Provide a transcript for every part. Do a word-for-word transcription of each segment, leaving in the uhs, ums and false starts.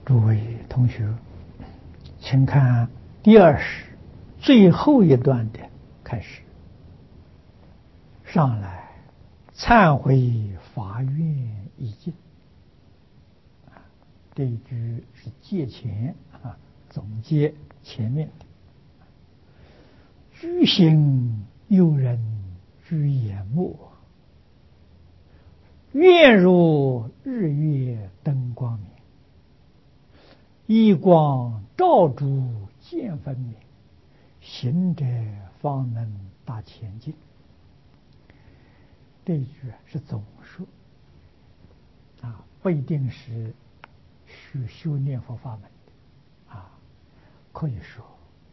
诸位同学，请看第二十最后一段的开始。上来忏悔法愿已尽，这一句是借前啊，总结前面的。居心诱人居眼目，愿如日月灯光明，一光照诸见分明，行者方能达前进。这一句是总说啊，不一定是去修念佛法门的啊，可以说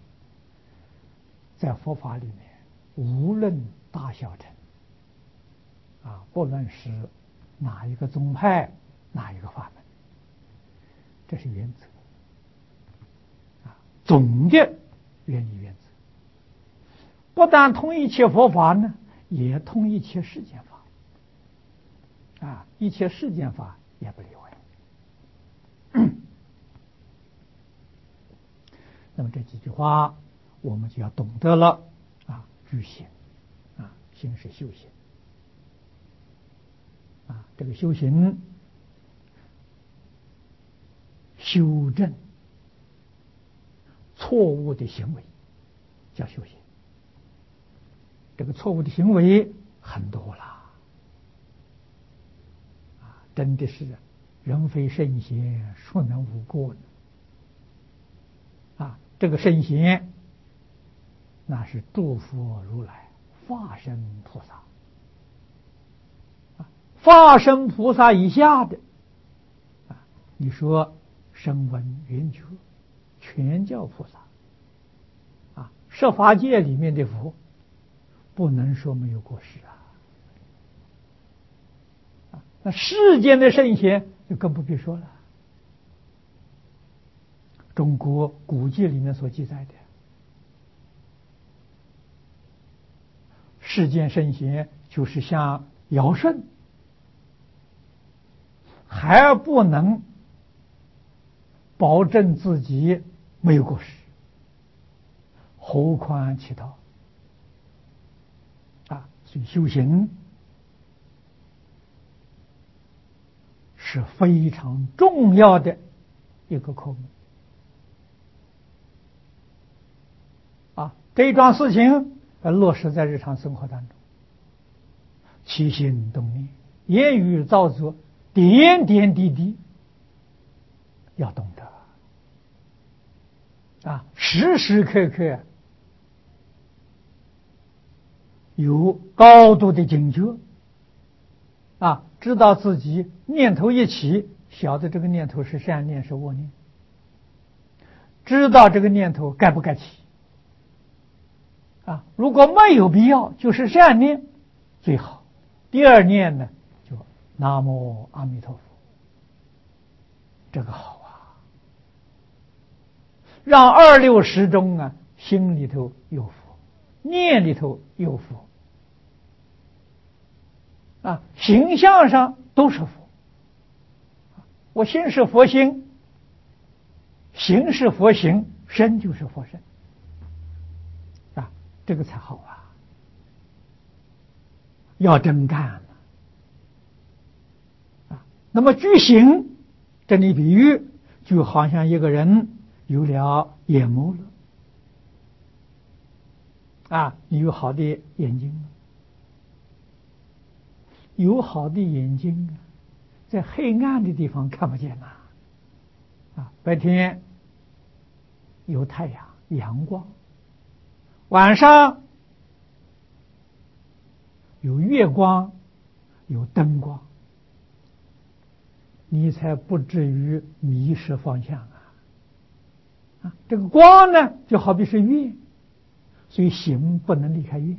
在佛法里面，无论大小乘啊，不论是哪一个宗派，哪一个法门，这是原则啊，总的原理原则，不但通一切佛法呢，也通一切世间法啊，一切世间法也不例外。那么这几句话我们就要懂得了啊，居心啊，心是修行啊，这个修行修正错误的行为叫修行。这个错误的行为很多了啊，真的是人非圣贤，孰能无过呢？啊，这个圣贤那是诸佛如来、化身菩萨啊，化身菩萨以下的啊，你说声闻缘觉全叫菩萨啊，设法界里面的佛不能说没有过失啊，那世间的圣贤就更不必说了。中国古籍里面所记载的世间圣贤，就是像尧舜，还不能保证自己没有过失，何况其他啊？所以修行是非常重要的一个科目啊！这一桩事情落实在日常生活当中，起心动念、言语造作，点点滴滴要懂得啊，时时刻刻有高度的警觉啊，知道自己念头一起，晓得这个念头是善念是恶念，知道这个念头该不该起啊，如果没有必要，就是善念最好。第二念呢，就南无阿弥陀佛，这个好啊，让二六时中啊，心里头有佛，念里头有佛啊，形象上都是佛。我心是佛心，行是佛行，身就是佛身啊，这个才好啊。要真干啊！那么居行，这里比喻就好像一个人有了眼目了啊，你有好的眼睛，有好的眼睛，在黑暗的地方看不见呐啊！白天有太阳阳光，晚上有月光，有灯光，你才不至于迷失方向啊！啊，这个光呢，就好比是月，所以行不能离开月，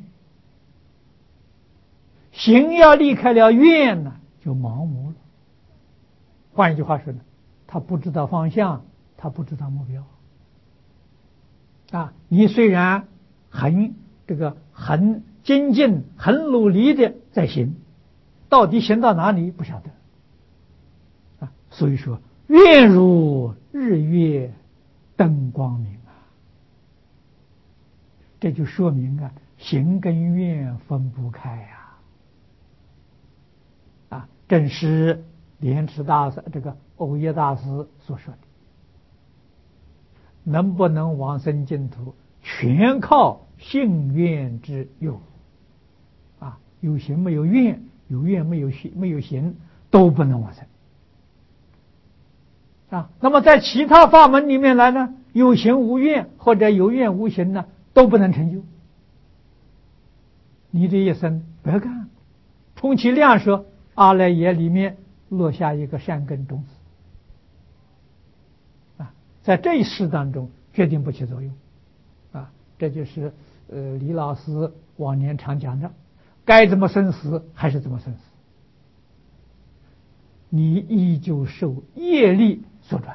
行要离开了月呢，就盲目了。换一句话说呢，他不知道方向，他不知道目标啊！你虽然很这个很精进、很努力的在行，到底行到哪里不晓得啊！所以说，愿如日月灯光明啊。这就说明啊，行跟愿分不开呀。啊，正是莲池大师这个藕益大师所说的，能不能往生净土，全靠信愿之有。啊，有行没有愿，有愿没有行没有行，都不能往生。啊，那么在其他法门里面来呢，有行无愿或者有愿无行呢，都不能成就。你这一生不要干，充其量说阿赖耶里面落下一个善根种子，啊，在这一世当中决定不起作用。啊，这就是呃李老师往年常讲的，该怎么生死还是怎么生死，你依旧受业力所转。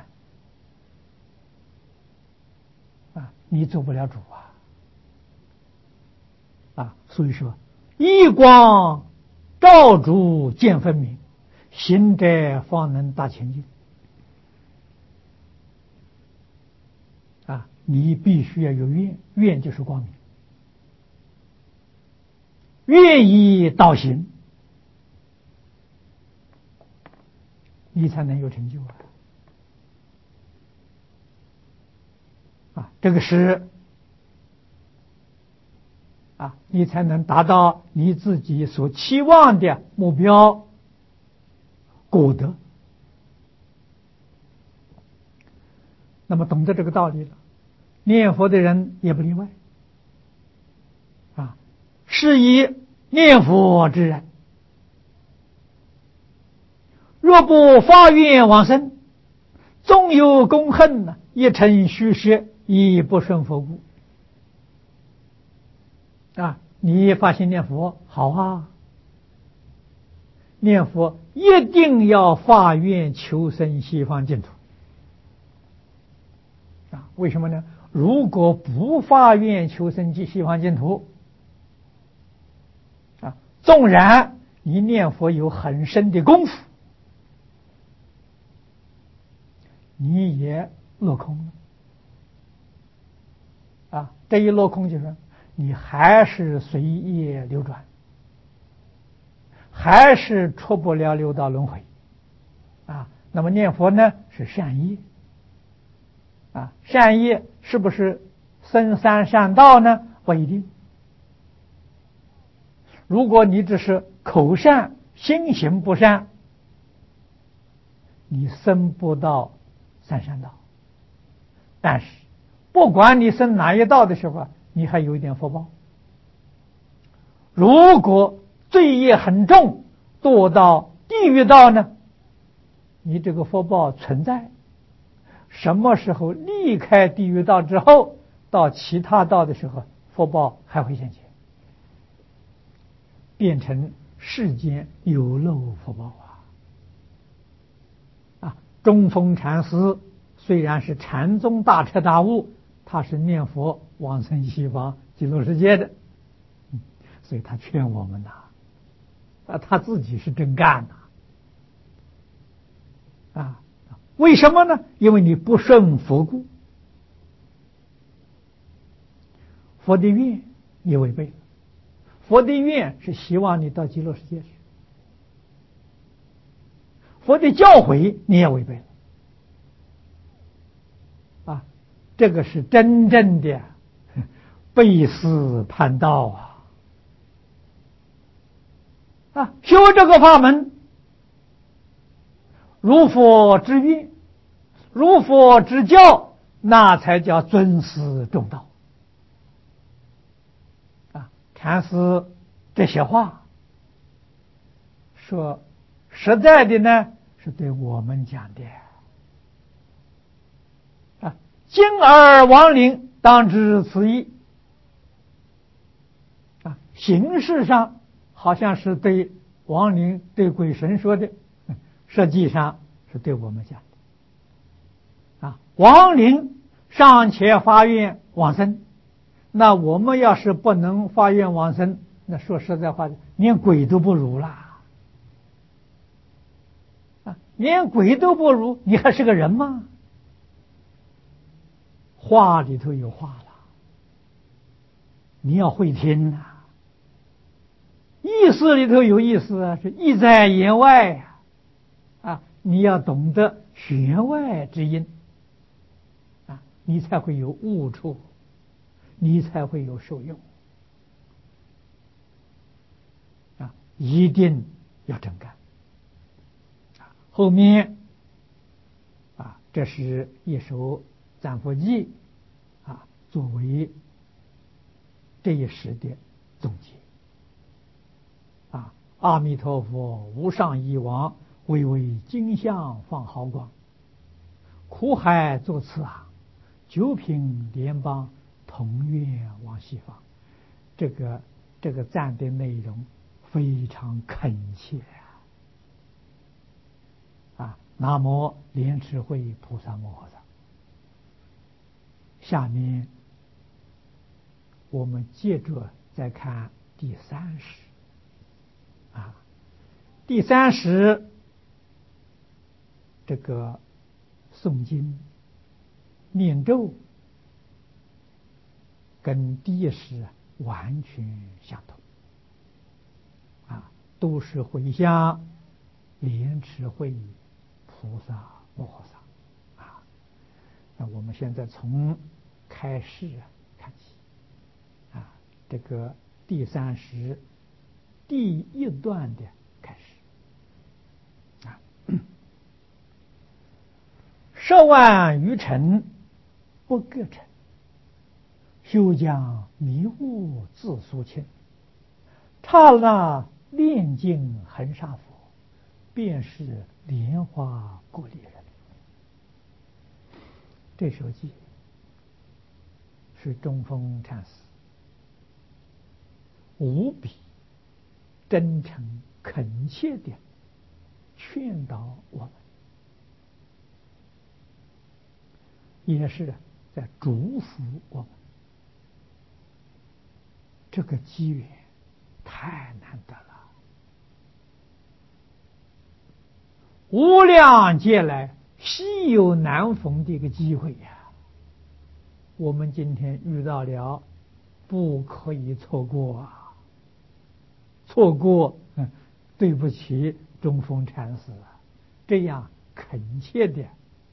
啊，你做不了主啊。啊，所以说，一光照主见分明，行者方能达清净。啊，你必须要有愿，愿就是光明，愿意导行，你才能有成就啊！啊，这个是啊，你才能达到你自己所期望的目标果德。那么懂得这个道理了，念佛的人也不例外。啊，是以念佛之人，若不发愿往生，纵有功恨呢，一成虚设，亦不顺佛故。啊，你发心念佛好啊，念佛一定要发愿求生西方净土。啊，为什么呢？如果不发愿求生西方净土，啊，纵然你念佛有很深的功夫，你也落空了。啊，这一落空就是你还是随业流转，还是出不了六道轮回。啊，那么念佛呢是善业。啊，善业是不是僧三善道呢？不一定。如果你只是口善心行不善，你升不到三善道。但是不管你升哪一道的时候啊，你还有一点福报。如果罪业很重，堕到地狱道呢，你这个福报存在，什么时候离开地狱道之后，到其他道的时候，福报还会现前，变成世间有漏福报啊！啊，中峰禅师虽然是禅宗大彻大悟，他是念佛往生西方极乐世界的，所以他劝我们呐，啊，他自己是真干呐，啊，为什么呢？因为你不顺佛故，佛的愿你违背了，佛的愿是希望你到极乐世界去，佛的教诲你也违背了。啊，这个是真正的背思叛道啊！啊，修这个法门，如佛之愿，如佛之教，那才叫尊师重道。啊，禅师这些话说实在的呢，是对我们讲的。啊，今而亡灵当知此意。啊，形式上好像是对亡灵、对鬼神说的，实际上是对我们讲的。啊，亡灵尚且发愿往生，那我们要是不能发愿往生，那说实在话，连鬼都不如啦。啊，连鬼都不如，你还是个人吗？ 话里头有话了，你要会听呐、啊；意思里头有意思啊，是意在言外呀、啊，啊，你要懂得弦外之音啊，你才会有悟处，你才会有受用啊，一定要真干。后面啊，这是一首赞佛记啊，作为这一时的总结啊。阿弥陀佛，无上义王，巍巍金像放毫光，苦海作慈航，九品莲邦，同愿往西方。这个这个赞的内容非常恳切啊！啊，南无莲池会菩萨摩诃萨。下面我们接着再看第三十啊，第三十这个诵经念咒跟第一十完全相同啊，都是回向莲池会菩萨摩诃萨啊。那我们现在从开始看起啊，这个第三十第一段的开始啊，十万余尘不各尘，休将迷雾自苏清。刹那炼尽恒沙佛，便是莲花过离人。这首偈是中峰禅师无比真诚恳切的劝导我们，也是在祝福我们。这个机缘太难得了，无量劫来稀有难逢的一个机会呀！我们今天遇到了，不可以错过啊！错过，对不起中峰禅师啊！这样恳切的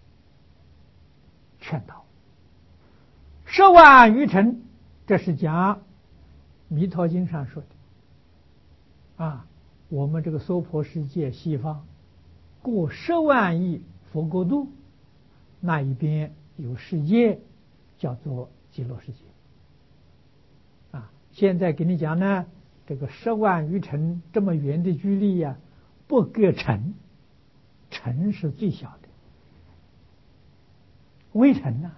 劝导，十万余尘，这是讲《弥陀经》上说的啊。我们这个娑婆世界西方过十万亿佛国度，那一边有世界叫做极乐世界啊。现在给你讲呢，这个十万余尘这么远的距离呀、啊，不隔尘，尘是最小的，微尘呐、啊，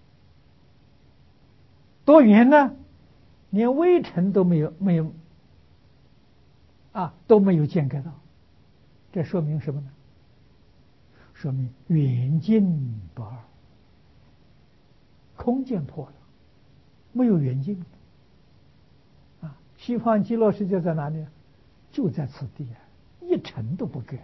多远呢？连微尘都没有，没有啊，都没有间隔到。这说明什么呢？说明远近不二，空间破了，没有远近啊。西方极乐世界在哪里？就在此地啊，一尘都不隔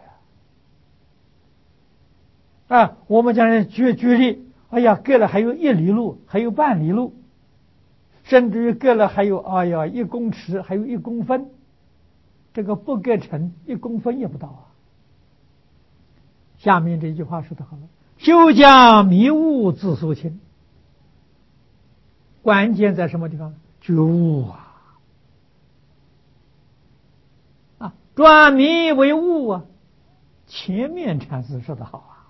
啊。啊，我们讲举举例，哎呀，隔了还有一里路，还有半里路，甚至于隔了还有哎呀一公尺，还有一公分，这个不隔尘一公分也不到啊。下面这句话说得好了，休将迷雾自苏清。关键在什么地方？觉悟啊！啊，转迷为悟啊！前面禅师说得好啊，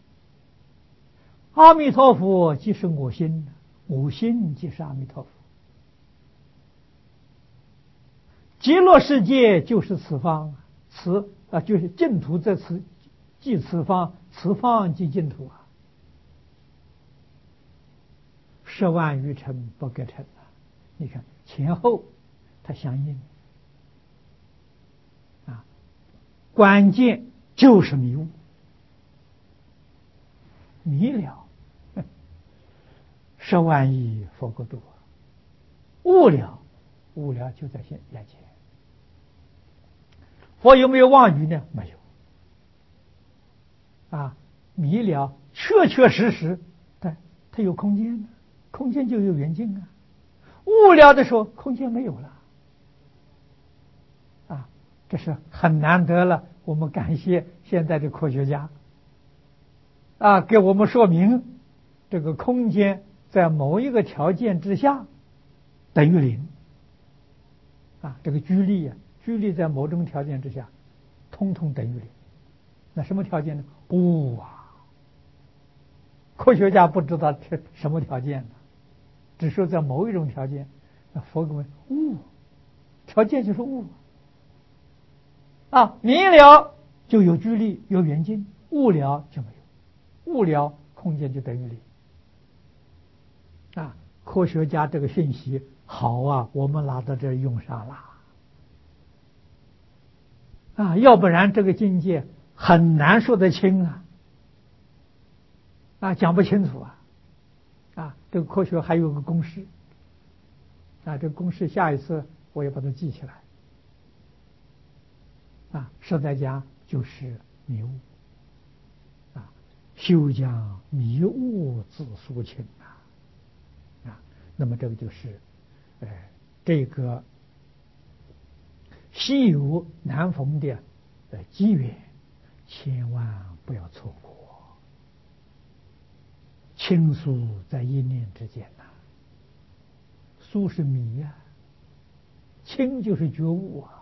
阿弥陀佛即是我心，我心即是阿弥陀佛，极乐世界就是此方，此啊就是净土在此，即此方，此方即净土啊。十万余尘不隔尘啊！你看前后它相应啊，关键就是迷雾，迷了十万亿佛国度啊，悟了，悟了就在现眼前。佛有没有妄语呢？没有啊，迷了确确实实，它它有空间呢。 空间就有远近啊。无聊的时候，空间没有了。啊，这是很难得了。我们感谢现在的科学家，啊，给我们说明这个空间在某一个条件之下等于零。啊，这个居力啊，居力在某种条件之下，通通等于零。那什么条件呢？无啊！科学家不知道这什么条件呢，只说在某一种条件。那佛给我们无，条件就是无。啊，明了就有距离有远近，无了就没有，无了空间就等于零。啊，科学家这个信息好啊，我们拿到这儿用上了。啊，要不然这个境界很难说得清啊，啊，讲不清楚啊，啊，这个科学还有个公式，啊，这个公式下一次我也把它记起来。啊，实在讲就是迷悟，啊，休将迷悟自疏清啊，啊，那么这个就是，呃，这个稀有难逢的呃机缘，千万不要错过。轻疏在一念之间呐、啊，疏是迷呀、啊，轻就是觉悟啊。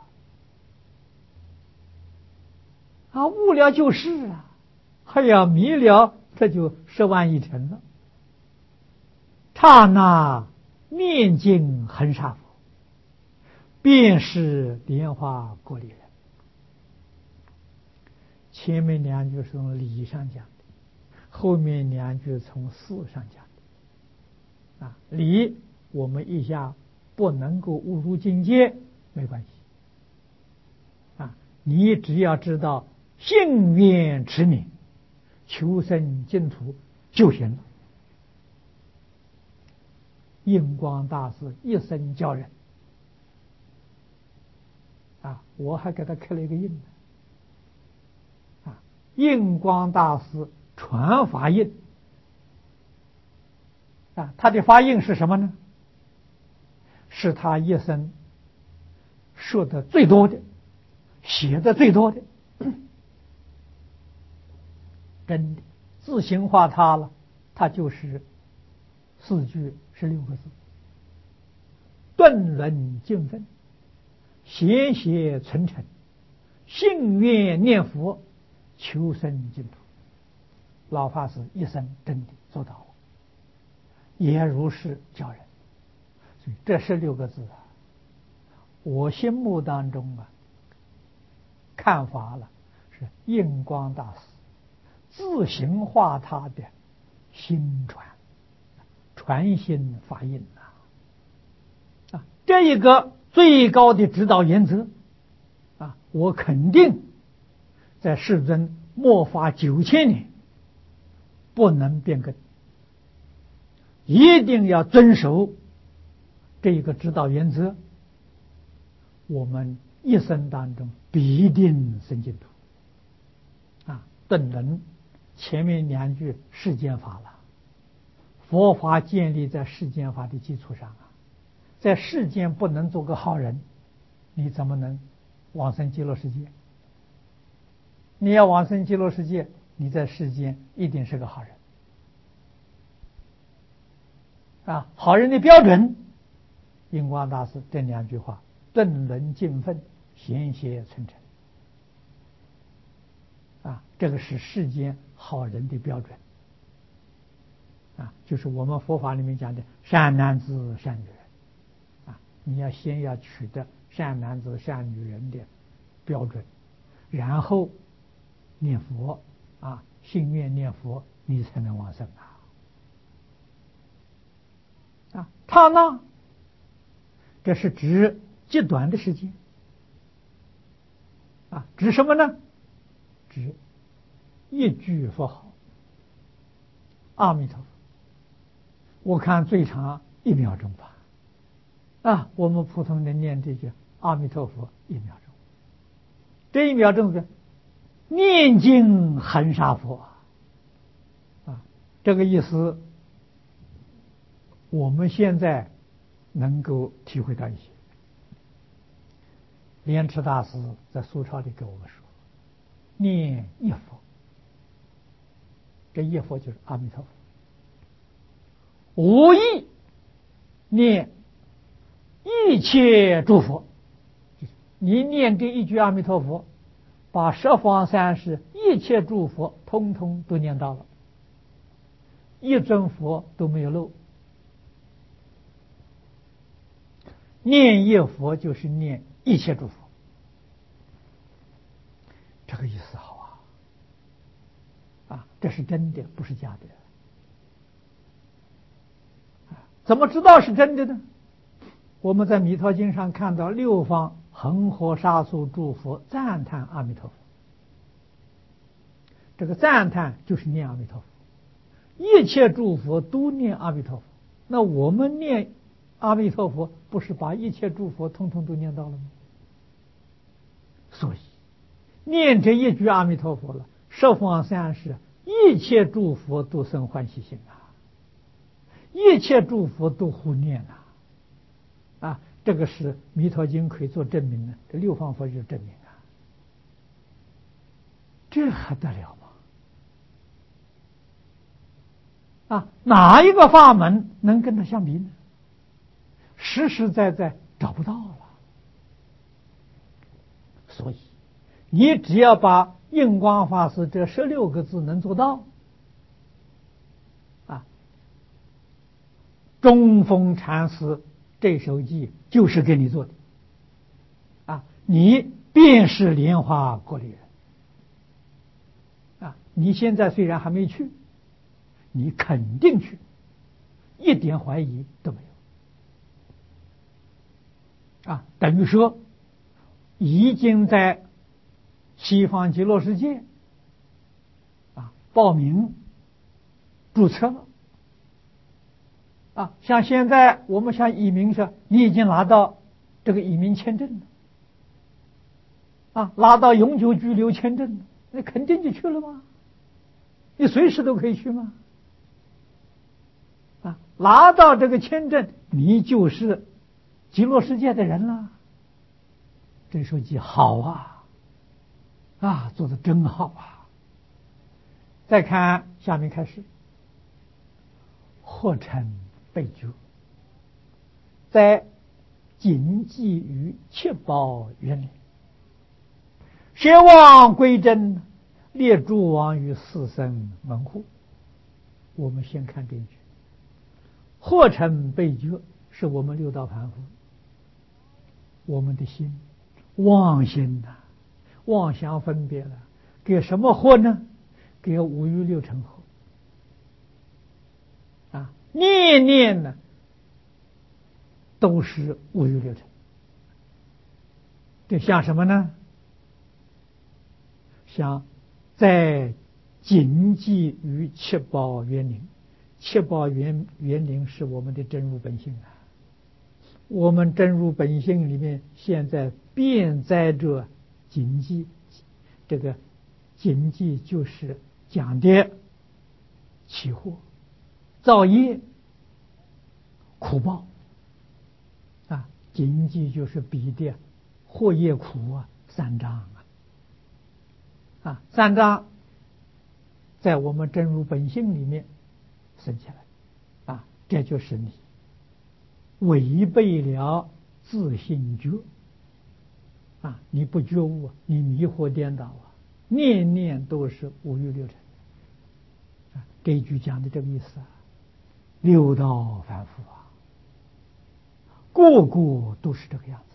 啊，悟了就是啊，哎呀，迷了这就十万一成了。刹那面净恒沙佛，便是莲花过里人。前面两句是从理上讲的，后面两句从事上讲的。啊，理我们一下不能够误入境界，没关系。啊，你只要知道信愿持名，求生净土就行了。印光大师一生教人，啊，我还给他刻了一个印呢。啊，印光大师传法印，啊，他的法印是什么呢？是他一生说的最多的，写的最多的，真的自行化他了，他就是四句十六个字：顿轮尽分，闲邪存诚，信愿念佛，求生净土。老法师一生真的做到了，也如是教人。所以这十六个字啊，我心目当中啊，看法了是印光大师自行化他的心传，传心法印啊，啊，这一个最高的指导原则啊，我肯定在世尊末法九千年不能变更，一定要遵守这一个指导原则，我们一生当中必定生净土。啊，顿轮前面两句世间法了，佛法建立在世间法的基础上啊，在世间不能做个好人，你怎么能往生极乐世界？你要往生极乐世界，你在世间一定是个好人。啊，好人的标准，印光大师这两句话：顿轮尽分，闲邪存诚。啊，这个是世间好人的标准。啊，就是我们佛法里面讲的善男子、善女人。啊，你要先要取得善男子、善女人的标准，然后念佛啊，信愿念佛，你才能往生啊。啊，刹那，这是指极短的时间。啊，指什么呢？指一句佛号，阿弥陀佛。我看最长一秒钟吧。啊，我们普通人念这句阿弥陀佛一秒钟，这一秒钟是念经恒沙佛。啊，这个意思我们现在能够体会到一些。莲池大师在苏钞里跟我们说：“念一佛，这一佛就是阿弥陀佛，无意念一切诸佛。你念这一句阿弥陀佛，把十方三世一切诸佛通通都念到了，一尊佛都没有漏。念一佛就是念一切诸佛，这个意思好啊！啊，这是真的，不是假的。怎么知道是真的呢？我们在《弥陀经》上看到六方恒河沙数诸佛赞叹阿弥陀佛，这个赞叹就是念阿弥陀佛，一切诸佛都念阿弥陀佛。那我们念阿弥陀佛，不是把一切诸佛通通都念到了吗？所以念这一句阿弥陀佛了，十方三世一切诸佛都生欢喜心啊，一切诸佛都护念啊。啊，这个是《弥陀经》可以做证明的，这六方佛就是证明啊，这还得了吗？啊，哪一个法门能跟它相比呢？实实在在找不到了。所以，你只要把印光法师这十六个字能做到，啊，中峰禅师这首偈就是给你做的，啊，你便是莲花国里人，啊，你现在虽然还没去，你肯定去，一点怀疑都没有，啊，等于说已经在西方极乐世界啊报名注册了。啊，像现在我们像移民说，你已经拿到这个移民签证了，啊，拿到永久居留签证了，那肯定就去了吗？你随时都可以去吗？啊，拿到这个签证，你就是极乐世界的人了。这手机好啊，啊，做的真好啊！再看下面开始，或成被觉，在谨记于七宝园里，学望归真，列诸王于四生门户。我们先看这一句，或成被觉，是我们六道凡夫，我们的心妄心呐、啊，妄想分别了，给什么惑呢？给五欲六尘惑啊！念念呢，都是五欲六尘。这像什么呢？像在谨记于七宝园林，七宝园园林是我们的真如本性啊。我们真如本性里面，现在遍在着谨记，这个谨记就是讲的起惑、造业、苦报啊，谨记就是比的惑业苦啊三障啊，啊三障在我们真如本性里面生起来啊，这就是你违背了自性觉啊！你不觉悟，你迷惑颠倒啊，念念都是五欲六尘啊！这一句讲的这个意思啊，六道凡夫啊，个个都是这个样